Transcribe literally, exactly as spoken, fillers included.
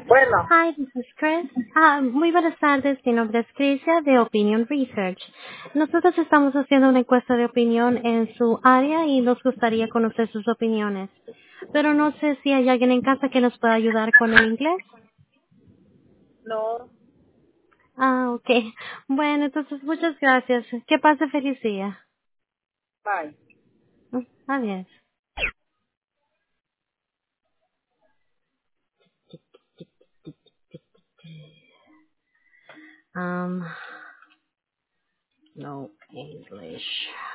Bueno, Hi, this is Chris. Ah, muy buenas tardes, mi nombre es Crisia de Opinion Research. Nosotros estamos haciendo una encuesta de opinión en su área y nos gustaría conocer sus opiniones. Pero no sé si hay alguien en casa que nos pueda ayudar con el inglés. no, Ah, ok. Bueno, entonces muchas gracias. Que pase feliz día. bye. Mm, Adiós. Um, no English.